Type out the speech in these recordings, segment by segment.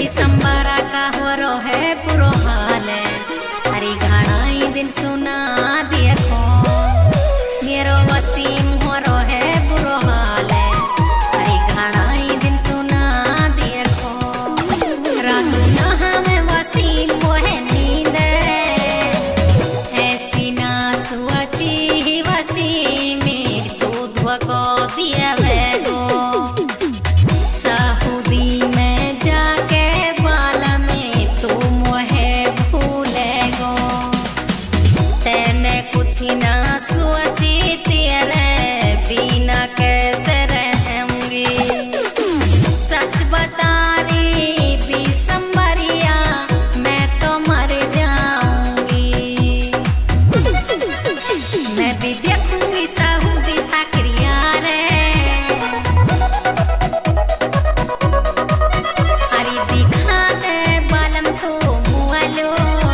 दिसंबरा का हो रो है पुरो हाल है। अरे घाना दिन सुना देखो मेरो वसीम हो रो है बुरो हाल है। अरे घाना दिन सुना देखो रात नहा में वसीम वो है नींद ऐसी ना सोची वसीम तो धोखो दिया वेगो साहुदी में जाके बाला में तो मोहे भूलेगो तेने कुछ ना सोची तेरे बिना कैसे रहूंगी। सच बता रही दिसंबरिया मैं तो मर जाऊंगी। मैं भी देखूंगी साहुदी साकरिया रे अरे दिखा दे बालम तो मुआलो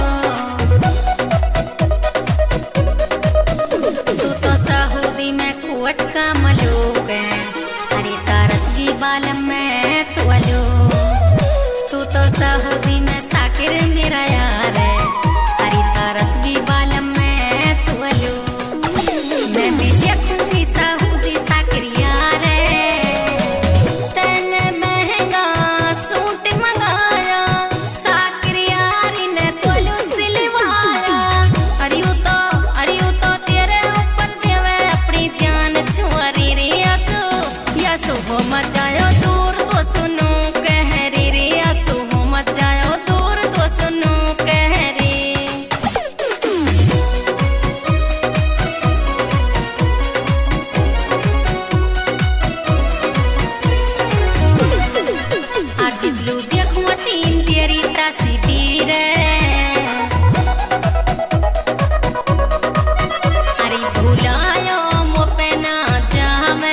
तू तो साहुदी में कुवट का मलूक है। अरे तारसगी बालम में तू अलो तू तो साहुदी में साकिर मेरा यार है। अरे तारसगी बालम में तू अलो मैं भी देखूंगी साहुदी साकरिया रे तेने महंगा सूट मंगाया साकरिया ने तोलू सिलवाया। अरे यू तो तेरे ऊपर देवे अपनी जान छुआरी रे यसो हो मत जाओ दूर तो सुनो कह रे यसो हो मत जाओ दूर तो सुनो कह रे। आज जितलू देखूं वसीम तेरी तस्वीर अरे भुलायो मो पे ना जावे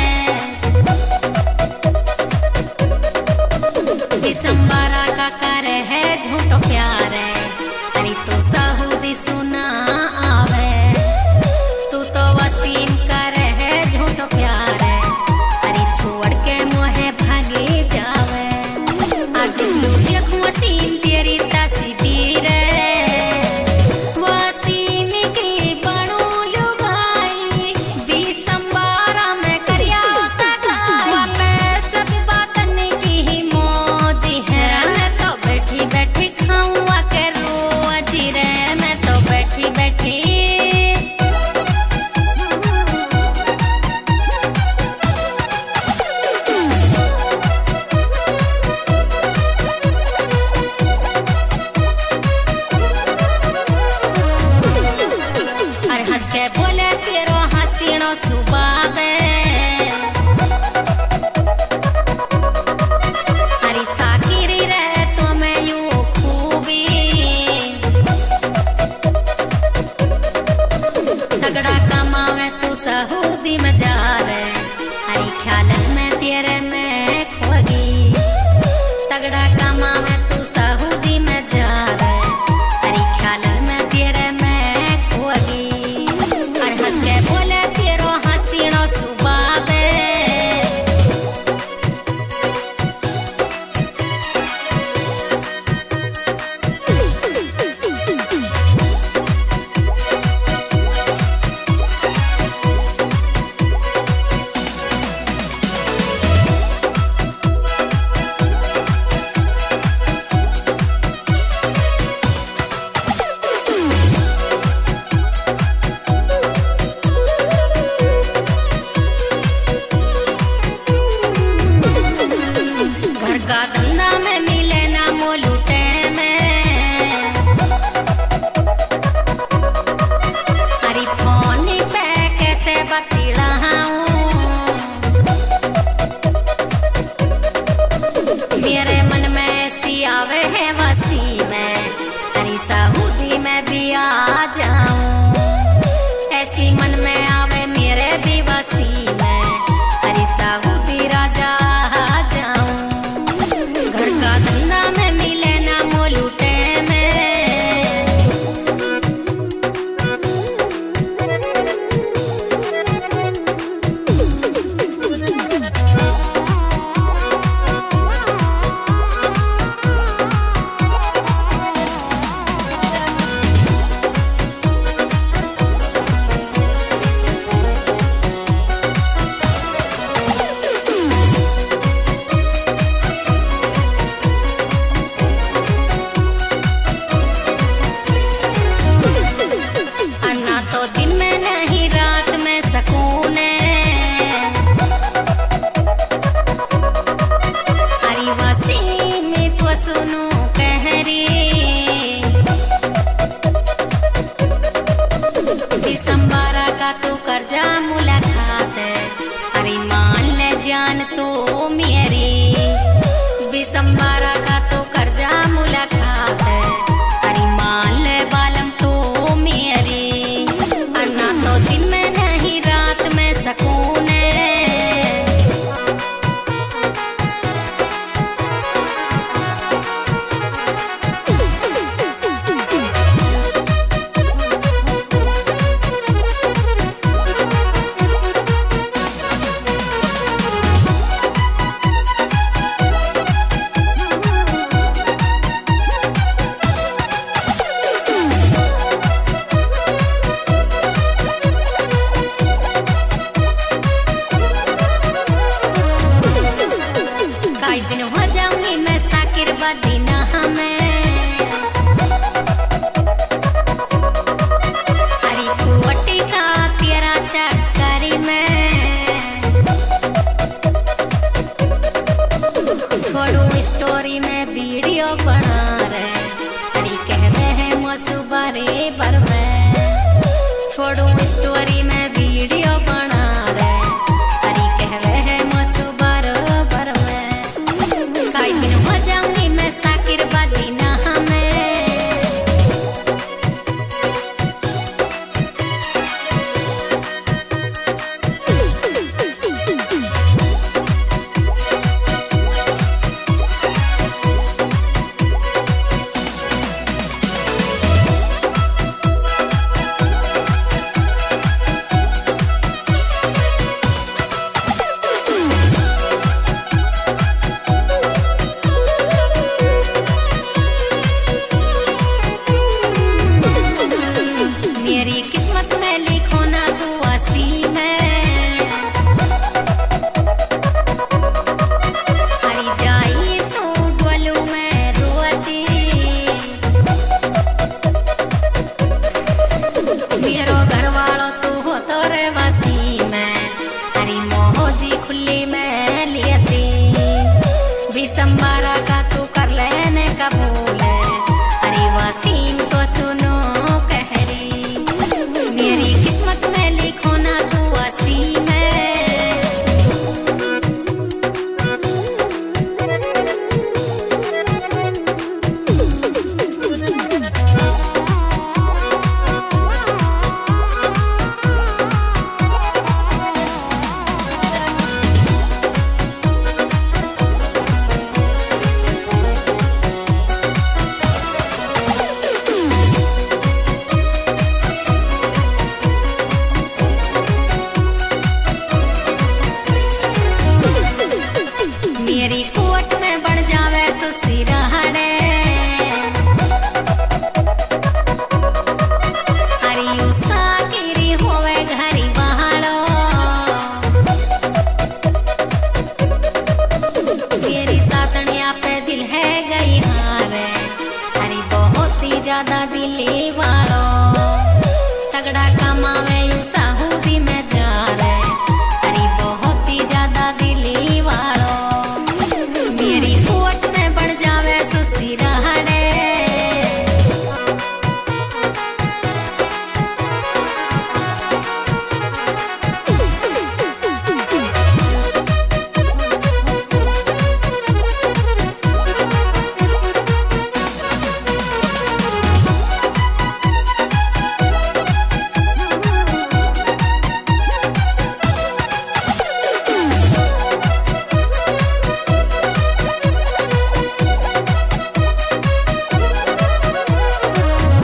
दिसंबरा का कर है झूठो प्यार है। अरे तो साहुदी सुना आवे तू तो वसीम कर है झूठो प्यार है। अरे छोड़ के मोहे भागे जावे आज जितलू देखूं वसीम तेरी तस्वीर वसीम की बड़ू लुगाई दिसंबरा में करिया सगाई मैं सब बातन की ही मौज है। मैं तो बैठी बैठी खाऊंगा के रोज रे मैं तो बैठी बैठी अरे हंस के बोले तेरो हसीनो सुबाबे अरे साकिरी रे तो मैं यूं खूबी तगड़ा कमावे तू साहुदी में जा रे। अरे ख्यालन में तेरे में खोगी तगड़ा कमावे तू साहुदी में जा रे। अरे ख्यालन में तेरे में खोगी अरे हंस के बोले तेरो हसीनो सुबाबे घर का धंधा में मिले ना मोलूटे में अरे फोन पे कैसे बतीड़ा मेरे मन में ऐसी आवे है वसीम अरे साहुदी में भी आ जाऊं ऐसी मन में आवे मेरे भी वसीम अरे साहुदी राजा आ जाऊं घर का धंधा में मिले ना मोलूटे में सुनो कहरी दिसंबरा का तो कर्जा मुलाकात अरे मान ले जान तो मेरी दिसंबरा का तो कर्जा मुलाकात अरे मान ले बालम तो मेरी अन्ना तो दिन में नहीं रात में सकून दिन हो जाऊंगी मैं साकिर बदीना हमें हरी कुवटी का तेरा चक्करी में छोड़ू स्टोरी में वीडियो बना रहे हरी कह रहे हैं मसुबरे पर में छोड़ू स्टोरी में वीडियो बना रहे हरी कह रहे हैं मसुबर पर में दिन हो जाऊंगी मैं साकिर बदीना हमें मेरी किस्मत में लिखो ना तू आसी में हरी जाई सो डोलू में रोती मेरो घर वालों तू हो तो रे वसी में हरी मोहजी खुली में लेती दिसंबरा का तू कर लेने का भूल हरी वसीम तो सुनो मेरी किस्मत में लिखो ना तू आसी में मेरी कोट में बढ़ जावे सुसिरहड़े हरी उषा गिरी होवे घरी बहाड़ो मेरी सातनिया पे दिल है गई हारे हरी बहुत ही ज्यादा